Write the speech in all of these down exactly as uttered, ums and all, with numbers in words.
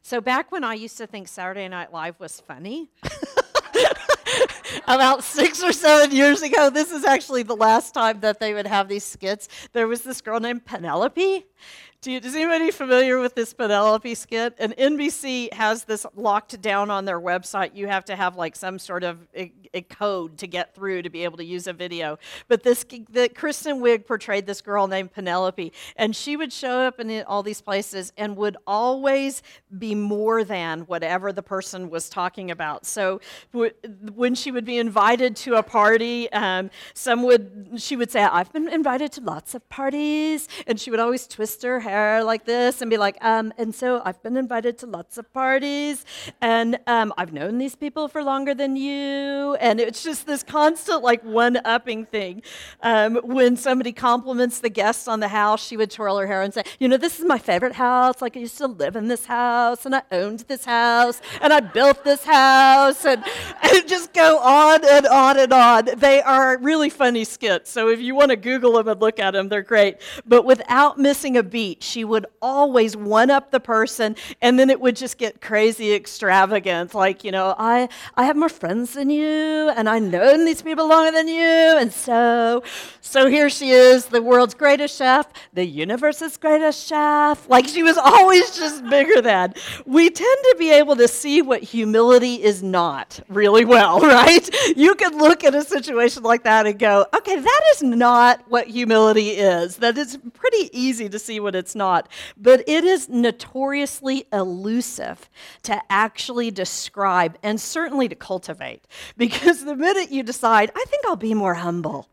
So back when I used to think Saturday Night Live was funny, about six or seven years ago, this is actually the last time that they would have these skits. There was this girl named Penelope. Do you, is anybody familiar with this Penelope skit? And N B C has this locked down on their website. You have to have like some sort of a, a code to get through to be able to use a video. But this, the Kristen Wiig portrayed this girl named Penelope, and she would show up in all these places and would always be more than whatever the person was talking about. So w- when she would be invited to a party, um, some would she would say, "I've been invited to lots of parties," and she would always twist her hair like this and be like, um, and so I've been invited to lots of parties, and um, I've known these people for longer than you, and it's just this constant like one-upping thing. Um, when somebody compliments the guests on the house, she would twirl her hair and say, you know, this is my favorite house, like I used to live in this house, and I owned this house, and I built this house, and, and just go on and on and on. They are really funny skits, so if you want to Google them and look at them, they're great, but without missing a beat, she would always one-up the person, and then it would just get crazy extravagant. Like, you know, I, I have more friends than you, and I've known these people longer than you, and so, so here she is, the world's greatest chef, the universe's greatest chef. Like, she was always just bigger than. We tend to be able to see what humility is not really well, right? You can look at a situation like that and go, okay, that is not what humility is. That is pretty easy to see what it's not, but it is notoriously elusive to actually describe and certainly to cultivate, because the minute you decide, I think I'll be more humble,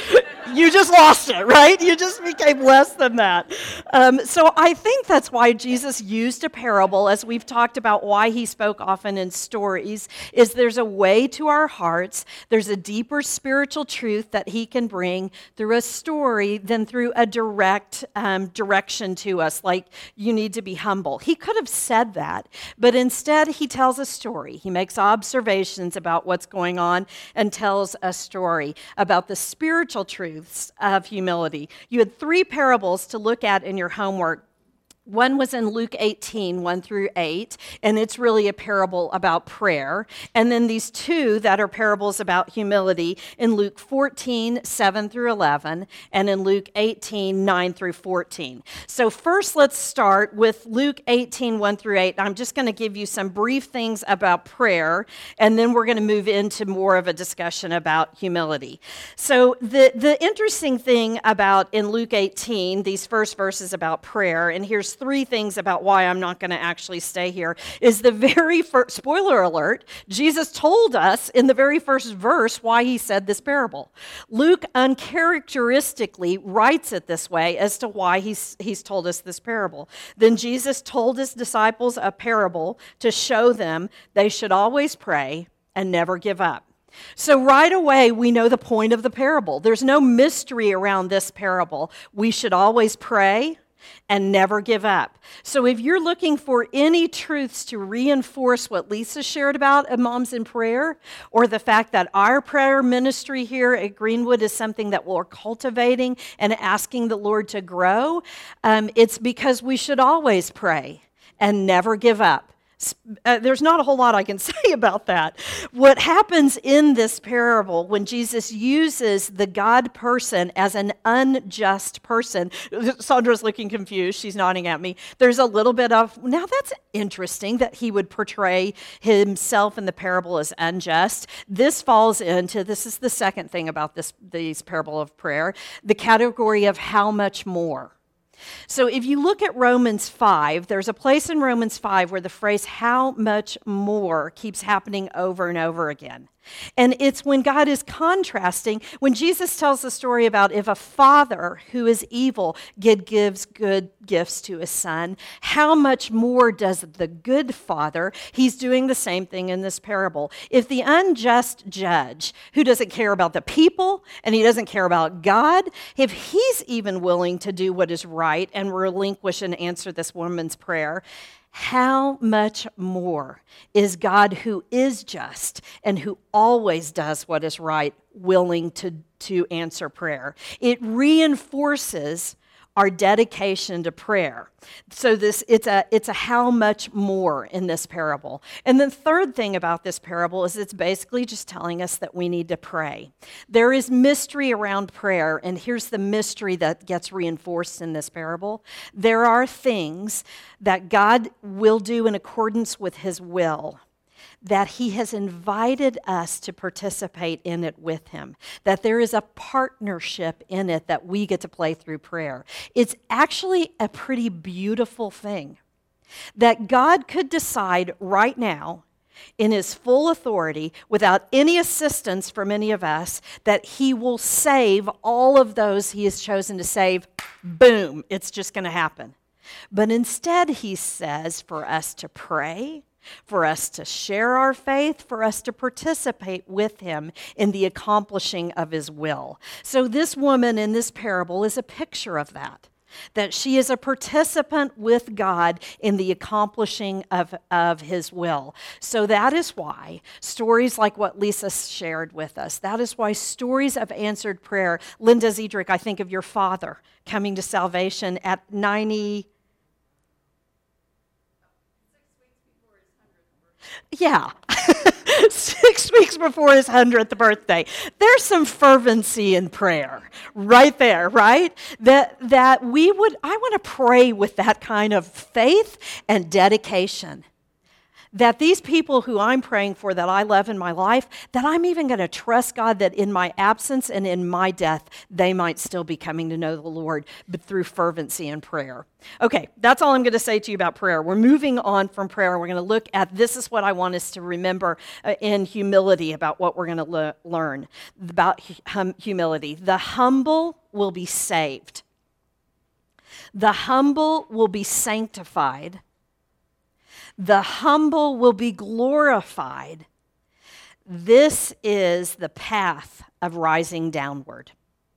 you just lost it, right? You just became less than that. Um, so I think that's why Jesus used a parable, as we've talked about why he spoke often in stories, is there's a way to our hearts, there's a deeper spiritual truth that he can bring through a story than through a direct um, direction to us, like you need to be humble. He could have said that, but instead he tells a story. He makes observations about what's going on and tells a story about the spiritual truths of humility. You had three parables to look at in your homework. One was in Luke eighteen, one through eight, and it's really a parable about prayer. And then these two that are parables about humility in Luke fourteen, seven through eleven, and in Luke eighteen, nine through fourteen. So first let's start with Luke eighteen, one through eight. I'm just going to give you some brief things about prayer, and then we're going to move into more of a discussion about humility. So the, the interesting thing about in Luke eighteen, these first verses about prayer, and here's three things about why I'm not going to actually stay here, is the very first, spoiler alert, Jesus told us in the very first verse why he said this parable. Luke uncharacteristically writes it this way as to why he's, he's told us this parable. Then Jesus told his disciples a parable to show them they should always pray and never give up. So right away, we know the point of the parable. There's no mystery around this parable. We should always pray and never give up. So if you're looking for any truths to reinforce what Lisa shared about at Moms in Prayer, or the fact that our prayer ministry here at Greenwood is something that we're cultivating and asking the Lord to grow, um, it's because we should always pray and never give up. Uh, there's not a whole lot I can say about that. What happens in this parable when Jesus uses the God person as an unjust person, Sandra's looking confused, she's nodding at me. There's a little bit of, now that's interesting that he would portray himself in the parable as unjust. This falls into, this is the second thing about this, these parable of prayer, the category of how much more. So if you look at Romans five, there's a place in Romans five where the phrase how much more keeps happening over and over again. And it's when God is contrasting, when Jesus tells the story about if a father who is evil gives good gifts to his son, how much more does the good father? He's doing the same thing in this parable. If the unjust judge, who doesn't care about the people and he doesn't care about God, if he's even willing to do what is right and relinquish and answer this woman's prayer, how much more is God, who is just and who always does what is right, willing to, to answer prayer? It reinforces our dedication to prayer. So this it's a it's a how much more in this parable. And the third thing about this parable is it's basically just telling us that we need to pray. There is mystery around prayer, and here's the mystery that gets reinforced in this parable. There are things that God will do in accordance with his will, that he has invited us to participate in it with him, that there is a partnership in it that we get to play through prayer. It's actually a pretty beautiful thing that God could decide right now in his full authority, without any assistance from any of us, that he will save all of those he has chosen to save. Boom, it's just going to happen. But instead, he says for us to pray, for us to share our faith, for us to participate with him in the accomplishing of his will. So this woman in this parable is a picture of that, that she is a participant with God in the accomplishing of, of his will. So that is why stories like what Lisa shared with us, that is why stories of answered prayer. Linda Ziedrich, I think of your father coming to salvation at ninety. Yeah, six weeks before his hundredth birthday. There's some fervency in prayer right there, right? That that we would, I want to pray with that kind of faith and dedication. That these people who I'm praying for, that I love in my life, that I'm even going to trust God that in my absence and in my death, they might still be coming to know the Lord, but through fervency and prayer. Okay, that's all I'm going to say to you about prayer. We're moving on from prayer. We're going to look at, this is what I want us to remember uh, in humility about what we're going to le- learn about hum- humility. The humble will be saved. The humble will be sanctified. The humble will be glorified. This is the path of rising downward.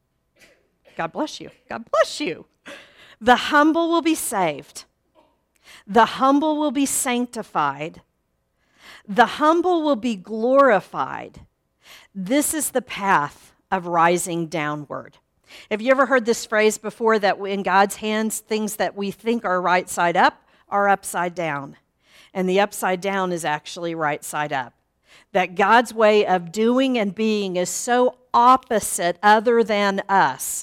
God bless you. God bless you. The humble will be saved. The humble will be sanctified. The humble will be glorified. This is the path of rising downward. Have you ever heard this phrase before, that in God's hands, things that we think are right side up are upside down? And the upside down is actually right side up. That God's way of doing and being is so opposite other than us,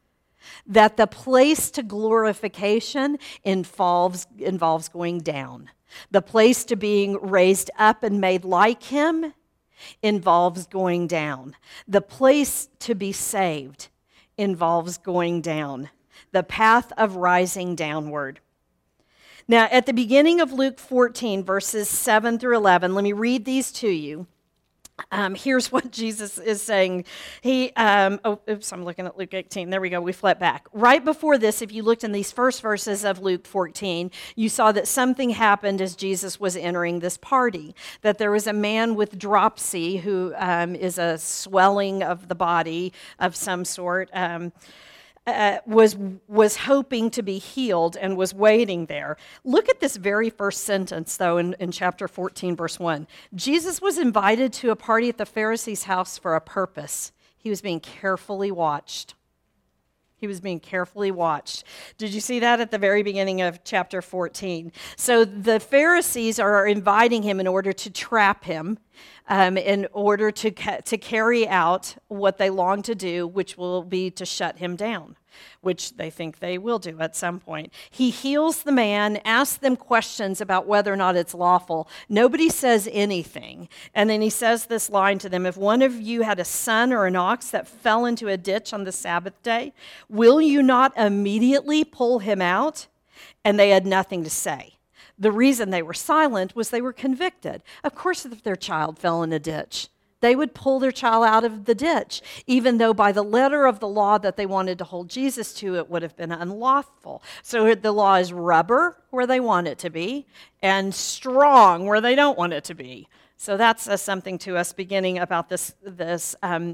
that the place to glorification involves, involves going down. The place to being raised up and made like him involves going down. The place to be saved involves going down. The path of rising downward. Now, at the beginning of Luke fourteen, verses seven through eleven, let me read these to you. Um, here's what Jesus is saying. He, um, oh, oops, I'm looking at Luke eighteen. There we go. We flip back. Right before this, if you looked in these first verses of Luke fourteen, you saw that something happened as Jesus was entering this party, that there was a man with dropsy, who um, is a swelling of the body of some sort, um, Uh, was was hoping to be healed and was waiting there. Look at this very first sentence, though, in, in chapter fourteen, verse one. Jesus was invited to a party at the Pharisee's house for a purpose. He was being carefully watched. He was being carefully watched. Did you see that at the very beginning of chapter fourteen? So the Pharisees are inviting him in order to trap him, um, in order to, ca- to carry out what they long to do, which will be to shut him down, which they think they will do at some point. He heals the man, asks them questions about whether or not it's lawful. Nobody says anything. And then he says this line to them: if one of you had a son or an ox that fell into a ditch on the Sabbath day, will you not immediately pull him out? And they had nothing to say. The reason they were silent was they were convicted. Of course, if their child fell in a ditch, they would pull their child out of the ditch, even though by the letter of the law that they wanted to hold Jesus to, it would have been unlawful. So the law is rubber where they want it to be and strong where they don't want it to be. So that's uh, something to us beginning about this, this um,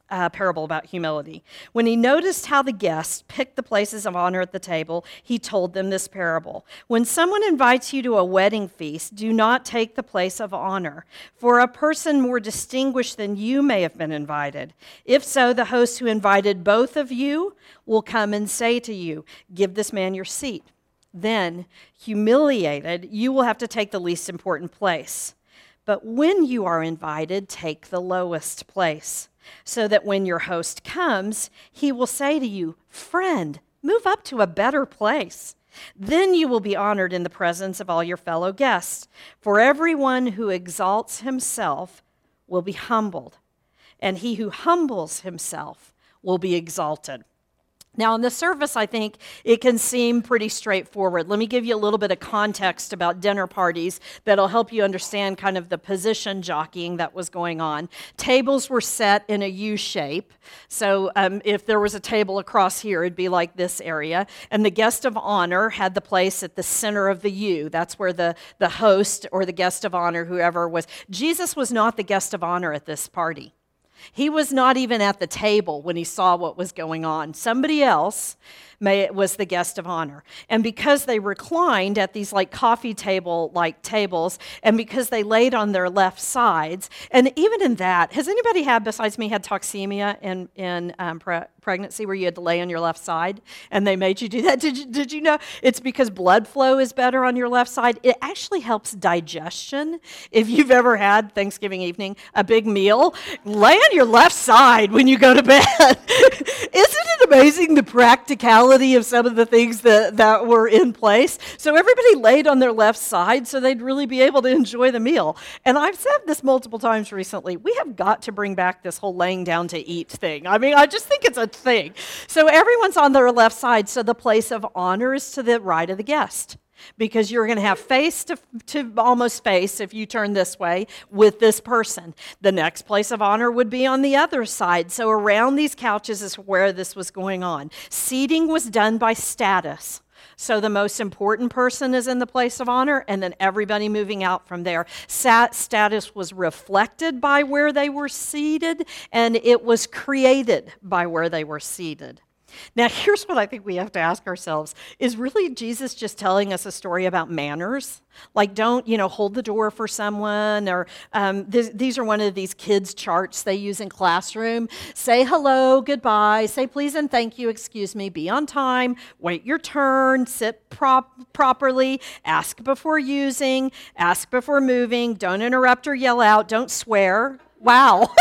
uh, parable about humility. When he noticed how the guests picked the places of honor at the table, he told them this parable. When someone invites you to a wedding feast, do not take the place of honor, for a person more distinguished than you may have been invited. If so, the host who invited both of you will come and say to you, give this man your seat. Then, humiliated, you will have to take the least important place. But when you are invited, take the lowest place, so that when your host comes, he will say to you, friend, move up to a better place. Then you will be honored in the presence of all your fellow guests. For everyone who exalts himself will be humbled, and he who humbles himself will be exalted. Now, on the surface, I think it can seem pretty straightforward. Let me give you a little bit of context about dinner parties that'll help you understand kind of the position jockeying that was going on. Tables were set in a U shape. So um, if there was a table across here, it'd be like this area. And the guest of honor had the place at the center of the U. That's where the, the host or the guest of honor, whoever was. Jesus was not the guest of honor at this party. He was not even at the table when he saw what was going on. Somebody else may, was the guest of honor. And because they reclined at these like coffee table-like tables, and because they laid on their left sides, and even in that, has anybody had, besides me, had toxemia in, in um, pre- pregnancy where you had to lay on your left side, and they made you do that? Did you, did you know it's because blood flow is better on your left side? It actually helps digestion. If you've ever had Thanksgiving evening, a big meal, lay on your left side when you go to bed. Isn't it amazing the practicality of some of the things that, that were in place? So everybody laid on their left side so they'd really be able to enjoy the meal. And I've said this multiple times recently, we have got to bring back this whole laying down to eat thing. I mean, I just think it's a thing. So everyone's on their left side, so the place of honor is to the right of the guest, because you're going to have face to, to almost face, if you turn this way, with this person. The next place of honor would be on the other side. So around these couches is where this was going on. Seating was done by status. So the most important person is in the place of honor, and then everybody moving out from there. Sat status was reflected by where they were seated, and it was created by where they were seated. Now, here's what I think we have to ask ourselves. Is really Jesus just telling us a story about manners? Like, don't, you know, hold the door for someone, or um, th- these are one of these kids' charts they use in classroom. Say hello, goodbye, say please and thank you, excuse me, be on time, wait your turn, sit prop- properly, ask before using, ask before moving, don't interrupt or yell out, don't swear. Wow.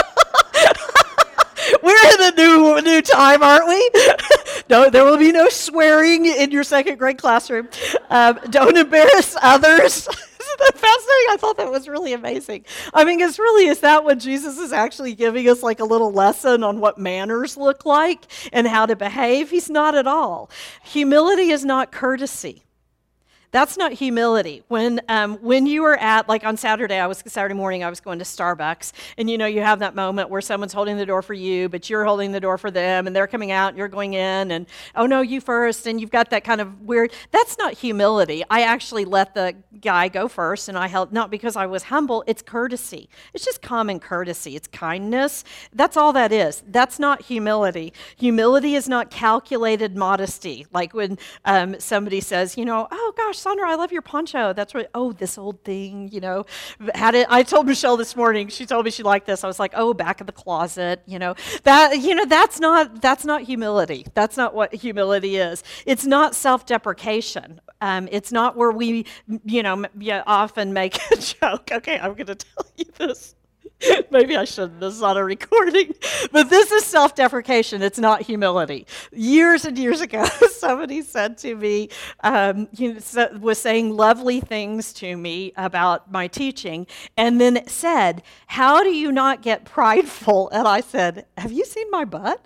We're in a new new time, aren't we? No, there will be no swearing in your second grade classroom. Um, don't embarrass others. Isn't that fascinating? I thought that was really amazing. I mean, it's really, is that what Jesus is actually giving us, like a little lesson on what manners look like and how to behave? He's not at all. Humility is not courtesy. That's not humility. When um, when you were at, like on Saturday, I was Saturday morning, I was going to Starbucks, and you know, you have that moment where someone's holding the door for you, but you're holding the door for them, and they're coming out, and you're going in, and oh no, you first, and you've got that kind of weird. That's not humility. I actually let the guy go first, and I held, not because I was humble, it's courtesy. It's just common courtesy. It's kindness. That's all that is. That's not humility. Humility is not calculated modesty. Like when um, somebody says, you know, oh gosh, Sandra, I love your poncho. That's right. Oh, this old thing, you know. Had it. I told Michelle this morning. She told me she liked this. I was like, oh, back of the closet, you know. That, you know, that's not that's not humility. That's not what humility is. It's not self-deprecation. Um, it's not where we, you know, yeah, often make a joke. Okay, I'm going to tell you this. Maybe I shouldn't. This is not a recording. But this is self-deprecation. It's not humility. Years and years ago, somebody said to me, um, you know, was saying lovely things to me about my teaching, and then said, how do you not get prideful? And I said, have you seen my butt?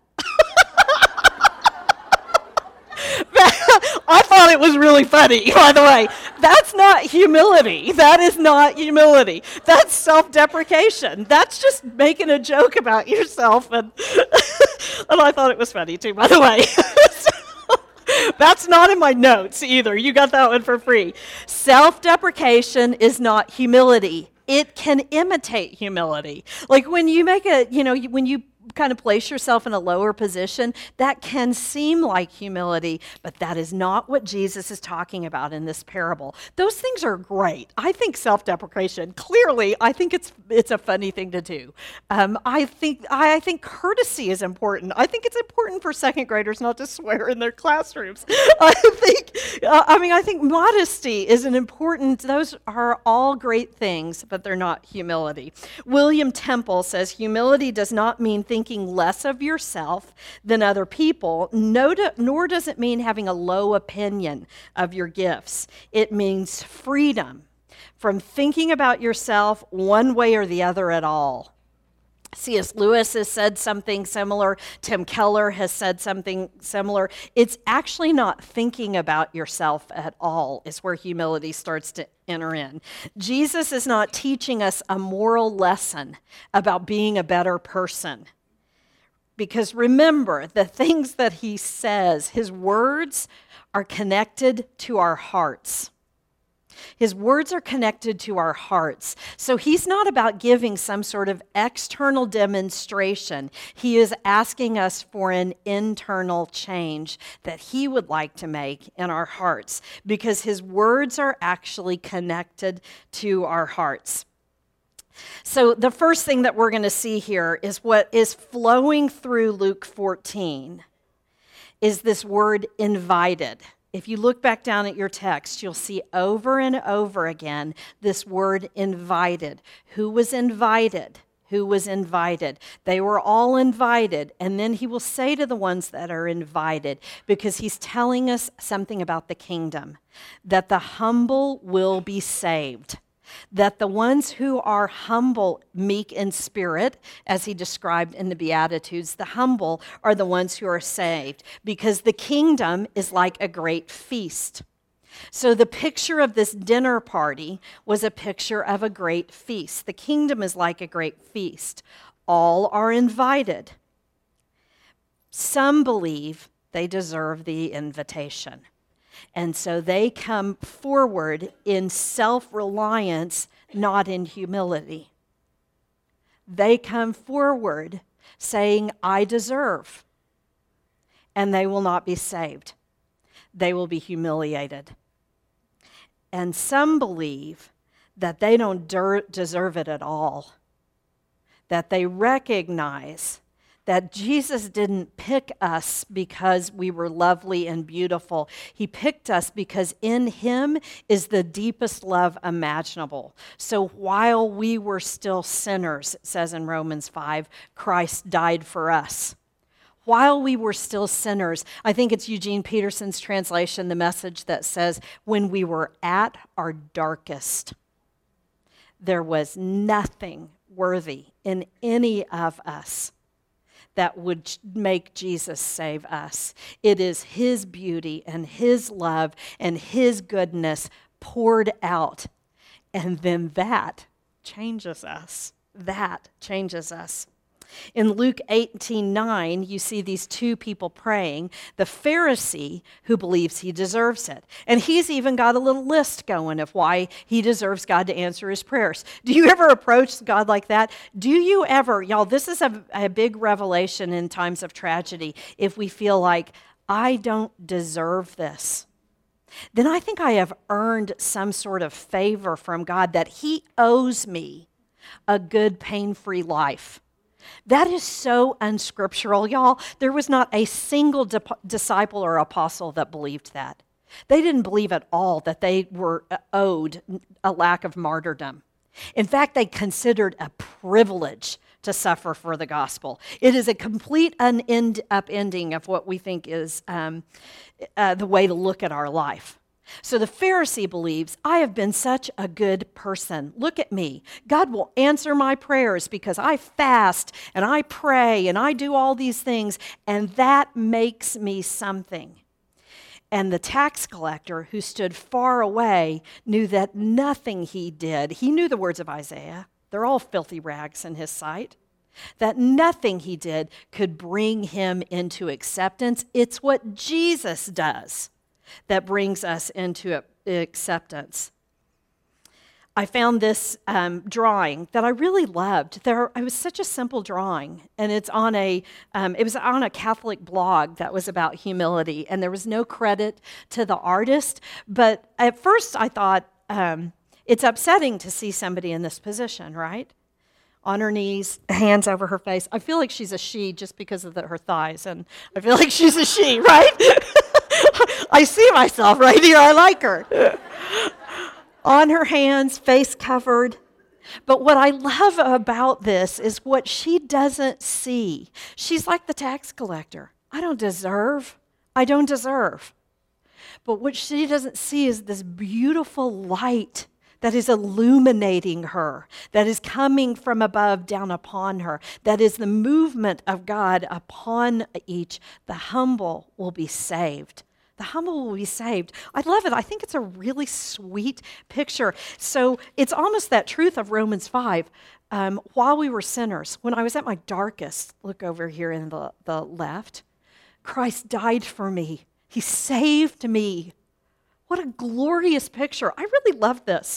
I thought it was really funny, by the way. That's not humility. That is not humility. That's self-deprecation. That's just making a joke about yourself. And, and I thought it was funny, too, by the way. So, that's not in my notes either. You got that one for free. Self-deprecation is not humility. It can imitate humility. Like when you make a, you know, when you kind of place yourself in a lower position, that can seem like humility, but that is not what Jesus is talking about in this parable. Those things are great. I think self-deprecation, clearly, I think it's it's a funny thing to do. Um, I think I, I think courtesy is important. I think it's important for second graders not to swear in their classrooms. I think, uh, I mean, I think modesty is an important, those are all great things, but they're not humility. William Temple says, humility does not mean thinking less of yourself than other people, no do, nor does it mean having a low opinion of your gifts. It means freedom from thinking about yourself one way or the other at all. C S Lewis has said something similar. Tim Keller has said something similar. It's actually not thinking about yourself at all is where humility starts to enter in. Jesus is not teaching us a moral lesson about being a better person. Because remember, the things that he says, his words are connected to our hearts. His words are connected to our hearts. So he's not about giving some sort of external demonstration. He is asking us for an internal change that he would like to make in our hearts, because his words are actually connected to our hearts. So the first thing that we're going to see here is what is flowing through Luke fourteen is this word invited. If you look back down at your text, you'll see over and over again this word invited. Who was invited? Who was invited? They were all invited. And then he will say to the ones that are invited, because he's telling us something about the kingdom, that the humble will be saved. That the ones who are humble, meek in spirit, as he described in the Beatitudes, the humble are the ones who are saved, because the kingdom is like a great feast. So the picture of this dinner party was a picture of a great feast. The kingdom is like a great feast. All are invited. Some believe they deserve the invitation. And so they come forward in self-reliance, not in humility. They come forward saying, I deserve. And they will not be saved. They will be humiliated. And some believe that they don't der- deserve it at all. That they recognize that Jesus didn't pick us because we were lovely and beautiful. He picked us because in him is the deepest love imaginable. So while we were still sinners, it says in Romans five, Christ died for us. While we were still sinners, I think it's Eugene Peterson's translation, the Message, that says, when we were at our darkest, there was nothing worthy in any of us that would make Jesus save us. It is his beauty and his love and his goodness poured out. And then that changes us. That changes us. In Luke eighteen nine, you see these two people praying. The Pharisee who believes he deserves it. And he's even got a little list going of why he deserves God to answer his prayers. Do you ever approach God like that? Do you ever, y'all, this is a, a big revelation in times of tragedy. If we feel like, I don't deserve this, then I think I have earned some sort of favor from God that he owes me a good, pain-free life. That is so unscriptural, y'all. There was not a single di- disciple or apostle that believed that. They didn't believe at all that they were owed a lack of martyrdom. In fact, they considered a privilege to suffer for the gospel. It is a complete un- upending of what we think is um, uh, the way to look at our life. So the Pharisee believes, I have been such a good person. Look at me. God will answer my prayers because I fast and I pray and I do all these things, and that makes me something. And the tax collector, who stood far away, knew that nothing he did, he knew the words of Isaiah, they're all filthy rags in his sight, that nothing he did could bring him into acceptance. It's what Jesus does that brings us into acceptance. I found this um, drawing that I really loved. There, it was such a simple drawing, and it's on a. Um, it was on a Catholic blog that was about humility, and there was no credit to the artist. But at first, I thought um, it's upsetting to see somebody in this position, right? On her knees, hands over her face. I feel like she's a she just because of the, her thighs, and I feel like she's a she, right? I see myself right here. I like her. On her hands, face covered. But what I love about this is what she doesn't see. She's like the tax collector. I don't deserve. I don't deserve. But what she doesn't see is this beautiful light that is illuminating her, that is coming from above down upon her, that is the movement of God upon each. The humble will be saved. The humble will be saved. I love it. I think it's a really sweet picture. So it's almost that truth of Romans five. Um, while we were sinners, when I was at my darkest, look over here in the, the left, Christ died for me. He saved me. What a glorious picture. I really love this.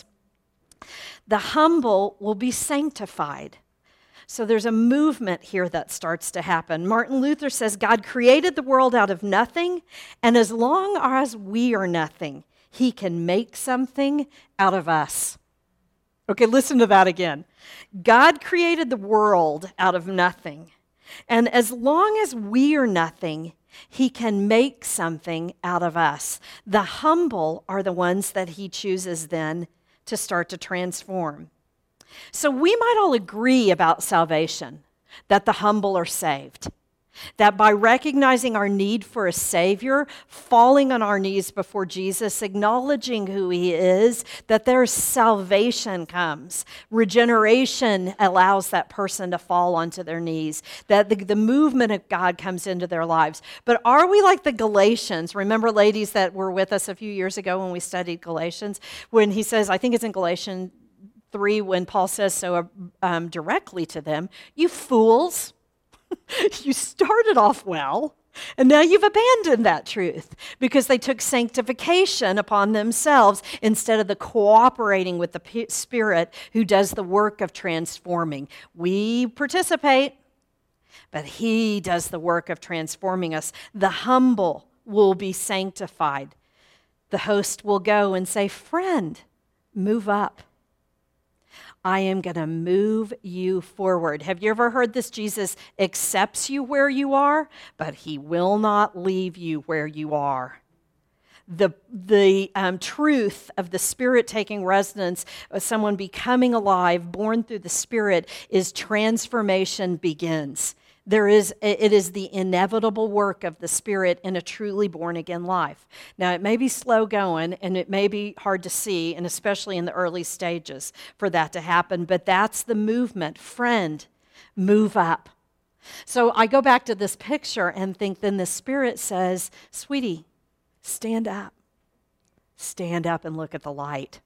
The humble will be sanctified. So there's a movement here that starts to happen. Martin Luther says, God created the world out of nothing, and as long as we are nothing, he can make something out of us. Okay, listen to that again. God created the world out of nothing, and as long as we are nothing, he can make something out of us. The humble are the ones that he chooses then to start to transform. So we might all agree about salvation, that the humble are saved, that by recognizing our need for a Savior, falling on our knees before Jesus, acknowledging who he is, that there's salvation comes. Regeneration allows that person to fall onto their knees, that the, the movement of God comes into their lives. But are we like the Galatians? Remember, ladies that were with us a few years ago when we studied Galatians, when he says, I think it's in Galatians three, when Paul says so um, directly to them, you fools, you started off well, and now you've abandoned that truth because they took sanctification upon themselves instead of the cooperating with the P- Spirit who does the work of transforming. We participate, but he does the work of transforming us. The humble will be sanctified. The host will go and say, friend, move up. I am going to move you forward. Have you ever heard this? Jesus accepts you where you are, but he will not leave you where you are. The, the um, truth of the Spirit taking residence, of someone becoming alive, born through the Spirit, is transformation begins. There is, it is the inevitable work of the Spirit in a truly born-again life. Now, it may be slow going, and it may be hard to see, and especially in the early stages for that to happen, but that's the movement. Friend, move up. So I go back to this picture and think then the Spirit says, sweetie, stand up. Stand up and look at the light.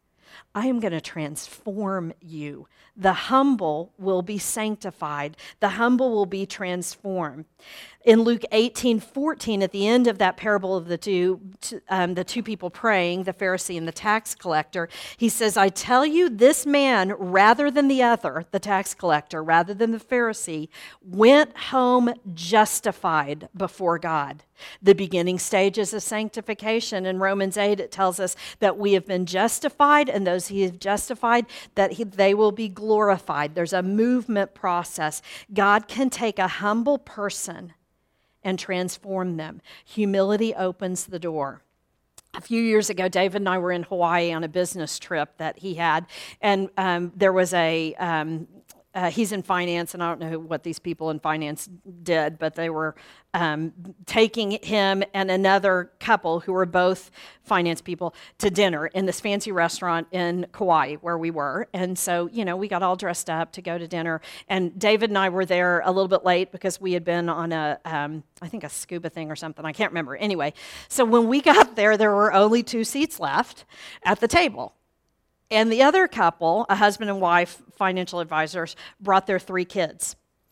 I am going to transform you. The humble will be sanctified. The humble will be transformed. In Luke eighteen fourteen, at the end of that parable of the two, um, the two people praying, the Pharisee and the tax collector, he says, I tell you, this man, rather than the other, the tax collector, rather than the Pharisee, went home justified before God. The beginning stages of sanctification. In Romans eight, it tells us that we have been justified, and those he has justified, that he, they will be glorified. There's a movement process. God can take a humble person and transform them. Humility opens the door. A few years ago, David and I were in Hawaii on a business trip that he had, and um, there was a... Um, Uh, he's in finance, and I don't know what these people in finance did, but they were um, taking him and another couple who were both finance people to dinner in this fancy restaurant in Kauai where we were. And so, you know, we got all dressed up to go to dinner. And David and I were there a little bit late because we had been on a, um, I think a scuba thing or something. I can't remember. Anyway, so when we got there, there were only two seats left at the table. And the other couple, a husband and wife, financial advisors, brought their three kids.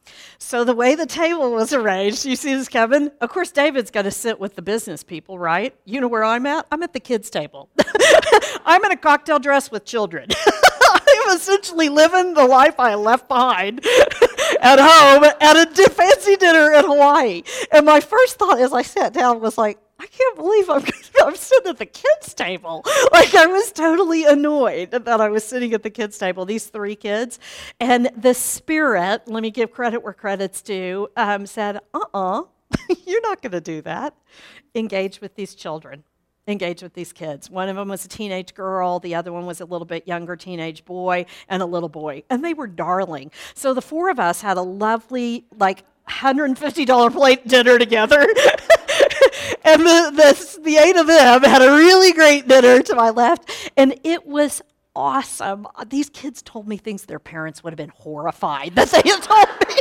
So the way the table was arranged, you see this, Kevin? Of course, David's going to sit with the business people, right? You know where I'm at? I'm at the kids' table. I'm in a cocktail dress with children. I'm essentially living the life I left behind at home at a di- fancy dinner in Hawaii. And my first thought as I sat down was like, I can't believe I'm, I'm sitting at the kids' table. Like, I was totally annoyed that I was sitting at the kids' table, these three kids. And the Spirit, let me give credit where credit's due, um, said, uh-uh, you're not going to do that. Engage with these children. Engage with these kids. One of them was a teenage girl. The other one was a little bit younger teenage boy and a little boy. And they were darling. So the four of us had a lovely, like, one hundred fifty dollars plate dinner together. And the, the, the eight of them had a really great dinner to my left. And it was awesome. These kids told me things their parents would have been horrified that they had told me.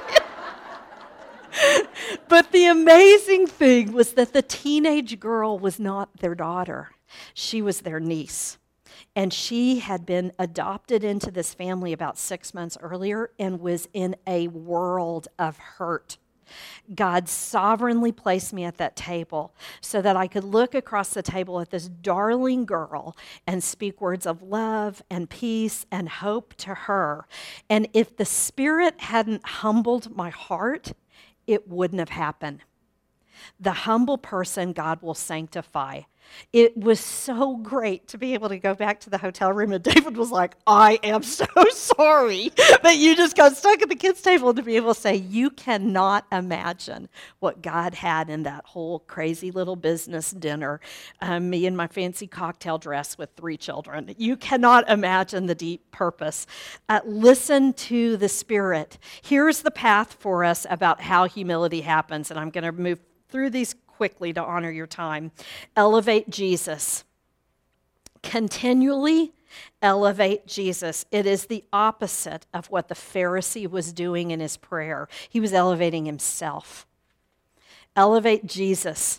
But the amazing thing was that the teenage girl was not their daughter. She was their niece. And she had been adopted into this family about six months earlier and was in a world of hurt. God sovereignly placed me at that table so that I could look across the table at this darling girl and speak words of love and peace and hope to her. And if the Spirit hadn't humbled my heart, it wouldn't have happened. The humble person God will sanctify. It was so great to be able to go back to the hotel room, and David was like, I am so sorry that you just got stuck at the kids' table, and to be able to say, you cannot imagine what God had in that whole crazy little business dinner, um, me in my fancy cocktail dress with three children. You cannot imagine the deep purpose. Uh, listen to the Spirit. Here's the path for us about how humility happens, and I'm going to move through these quickly to honor your time. Elevate Jesus. Continually elevate Jesus. It is the opposite of what the Pharisee was doing in his prayer. He was elevating himself. Elevate Jesus.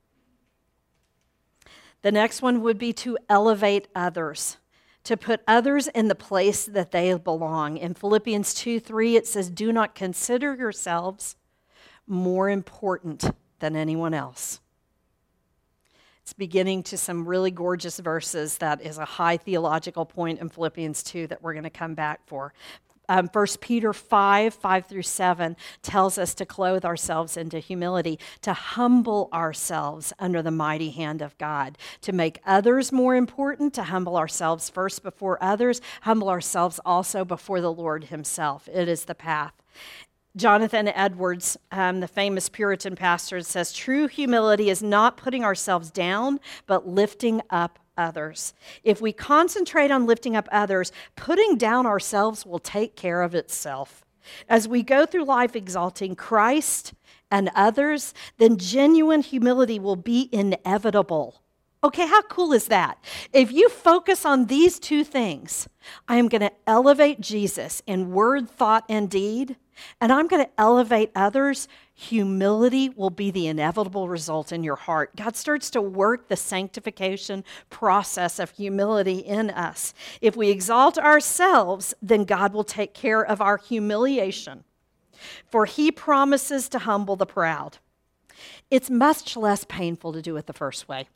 The next one would be to elevate others, to put others in the place that they belong. In Philippians two three, it says, do not consider yourselves more important than anyone else. It's beginning to some really gorgeous verses. That is a high theological point in Philippians two that we're going to come back for. Um, First Peter five, five through seven tells us to clothe ourselves into humility, to humble ourselves under the mighty hand of God, to make others more important, to humble ourselves first before others, humble ourselves also before the Lord himself. It is the path. Jonathan Edwards, um, the famous Puritan pastor, says, true humility is not putting ourselves down, but lifting up others. If we concentrate on lifting up others, putting down ourselves will take care of itself. As we go through life exalting Christ and others, then genuine humility will be inevitable. Okay, how cool is that? If you focus on these two things, I am going to elevate Jesus in word, thought, and deed, and I'm going to elevate others, humility will be the inevitable result in your heart. God starts to work the sanctification process of humility in us. If we exalt ourselves, then God will take care of our humiliation, for he promises to humble the proud. It's much less painful to do it the first way.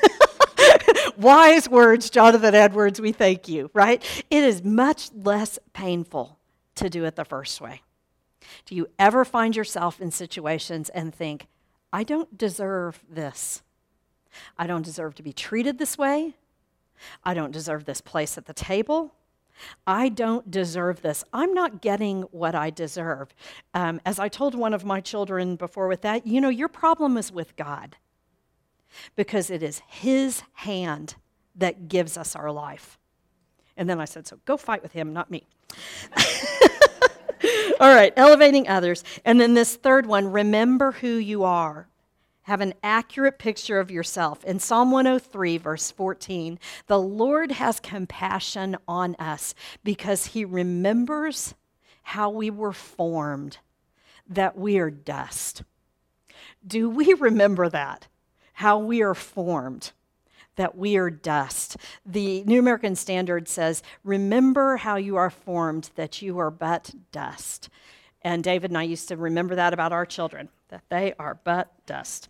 Wise words, Jonathan Edwards, we thank you, right? It is much less painful to do it the first way. Do you ever find yourself in situations and think, I don't deserve this. I don't deserve to be treated this way. I don't deserve this place at the table. I don't deserve this. I'm not getting what I deserve. Um, as I told one of my children before with that, you know, your problem is with God, because it is his hand that gives us our life. And then I said, so go fight with him, not me. All right, elevating others. And then this third one, remember who you are. Have an accurate picture of yourself. In Psalm one oh three, verse fourteen, the Lord has compassion on us because he remembers how we were formed, that we are dust. Do we remember that? How we are formed, that we are dust. The New American Standard says, remember how you are formed, that you are but dust. And David and I used to remember that about our children, that they are but dust.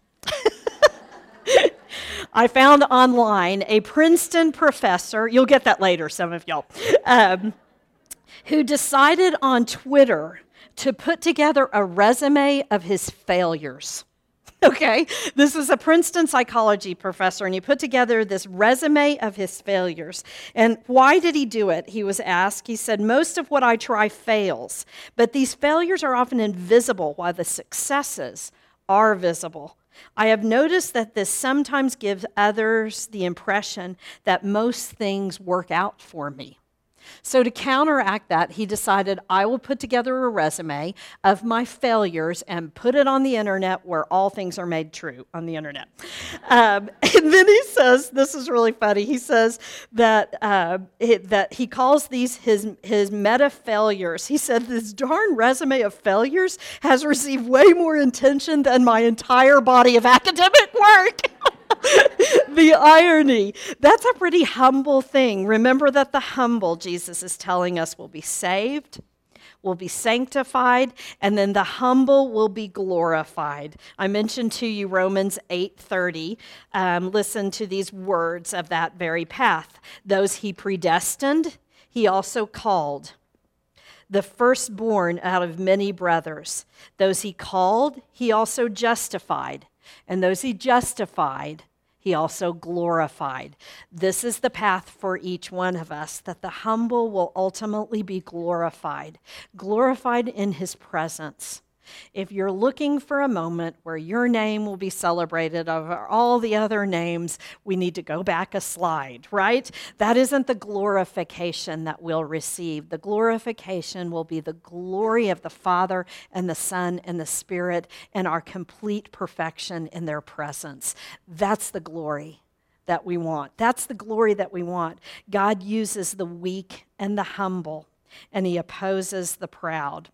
I found online a Princeton professor, you'll get that later, some of y'all, um, who decided on Twitter to put together a resume of his failures. Okay, this is a Princeton psychology professor, and he put together this resume of his failures. And why did he do it? He was asked. He said, most of what I try fails, but these failures are often invisible while the successes are visible. I have noticed that this sometimes gives others the impression that most things work out for me. So to counteract that, he decided, I will put together a resume of my failures and put it on the internet where all things are made true on the internet. Um, and then he says, this is really funny, he says that uh, it, that he calls these his, his meta failures. He said, this darn resume of failures has received way more attention than my entire body of academic work. The irony. That's a pretty humble thing. Remember that the humble, Jesus is telling us, will be saved, will be sanctified, and then the humble will be glorified. I mentioned to you Romans eight thirty. Um, listen to these words of that very path. Those he predestined, he also called. The firstborn out of many brothers. Those he called, he also justified. And those he justified, he also glorified. This is the path for each one of us, that the humble will ultimately be glorified, glorified in his presence. If you're looking for a moment where your name will be celebrated over all the other names, we need to go back a slide, right? That isn't the glorification that we'll receive. The glorification will be the glory of the Father and the Son and the Spirit and our complete perfection in their presence. That's the glory that we want. That's the glory that we want. God uses the weak and the humble, and he opposes the proud.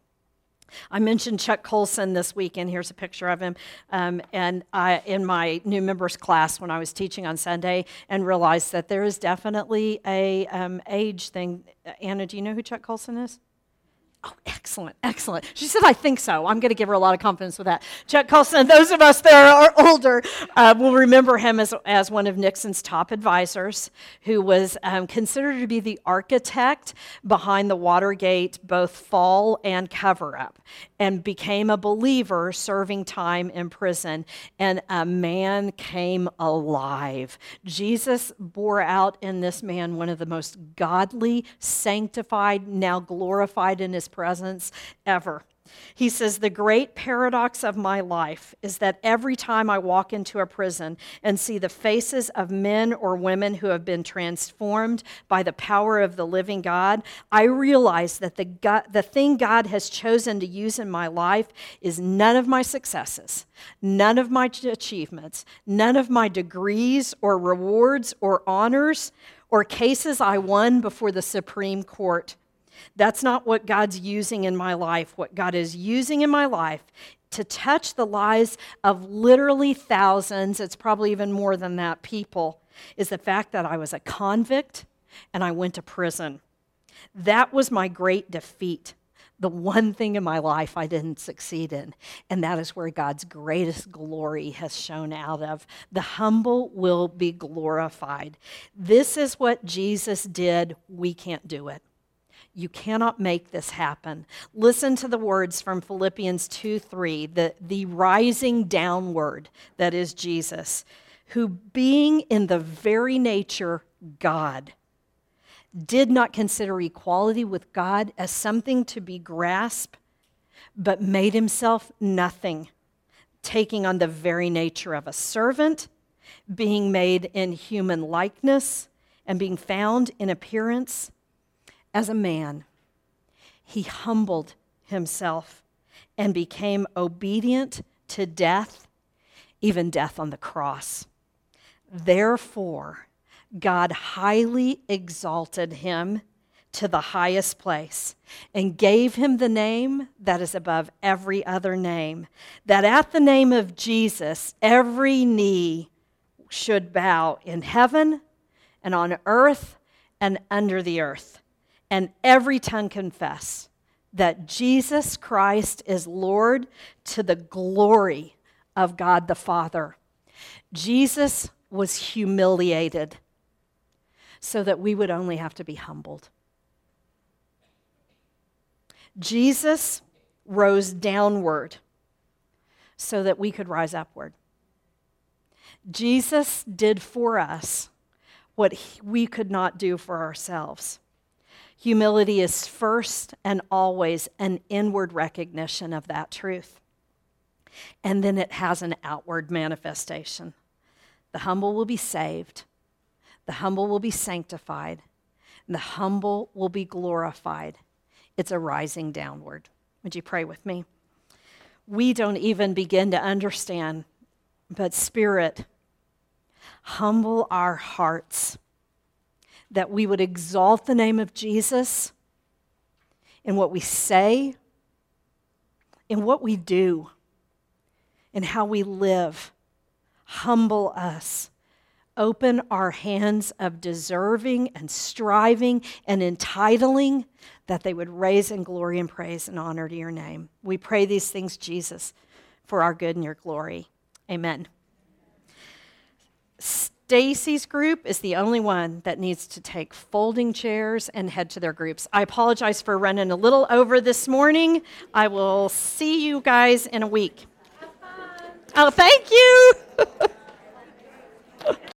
I mentioned Chuck Colson this weekend. Here's a picture of him. Um, and I, in my new members class when I was teaching on Sunday, and realized that there is definitely a um, age thing. Anna, do you know who Chuck Colson is? Oh, excellent, excellent. She said, I think so. I'm going to give her a lot of confidence with that. Chuck Colson, those of us that are older uh, will remember him as, as one of Nixon's top advisors, who was um, considered to be the architect behind the Watergate both fall and cover-up, and became a believer serving time in prison. And a man came alive. Jesus bore out in this man one of the most godly, sanctified, now glorified in his presence ever. He says, the great paradox of my life is that every time I walk into a prison and see the faces of men or women who have been transformed by the power of the living God, I realize that the, God, the thing God has chosen to use in my life is none of my successes, none of my achievements, none of my degrees or rewards or honors or cases I won before the Supreme Court. That's not what God's using in my life. What God is using in my life to touch the lives of literally thousands, it's probably even more than that, people, is the fact that I was a convict and I went to prison. That was my great defeat, the one thing in my life I didn't succeed in, and that is where God's greatest glory has shone out of. The humble will be glorified. This is what Jesus did. We can't do it. You cannot make this happen. Listen to the words from Philippians two three, the, the rising downward that is Jesus, who being in the very nature God, did not consider equality with God as something to be grasped, but made himself nothing, taking on the very nature of a servant, being made in human likeness, and being found in appearance as a man. He humbled himself and became obedient to death, even death on the cross. Therefore, God highly exalted him to the highest place and gave him the name that is above every other name, that at the name of Jesus, every knee should bow in heaven and on earth and under the earth, and every tongue confess that Jesus Christ is Lord to the glory of God the Father. Jesus was humiliated so that we would only have to be humbled. Jesus rose downward so that we could rise upward. Jesus did for us what we could not do for ourselves. Humility is first and always an inward recognition of that truth. And then it has an outward manifestation. The humble will be saved. The humble will be sanctified. And the humble will be glorified. It's a rising downward. Would you pray with me? We don't even begin to understand, but Spirit, humble our hearts that we would exalt the name of Jesus in what we say, in what we do, in how we live. Humble us. Open our hands of deserving and striving and entitling, that they would raise in glory and praise and honor to your name. We pray these things, Jesus, for our good and your glory. Amen. Stacy's group is the only one that needs to take folding chairs and head to their groups. I apologize for running a little over this morning. I will see you guys in a week. Oh, thank you.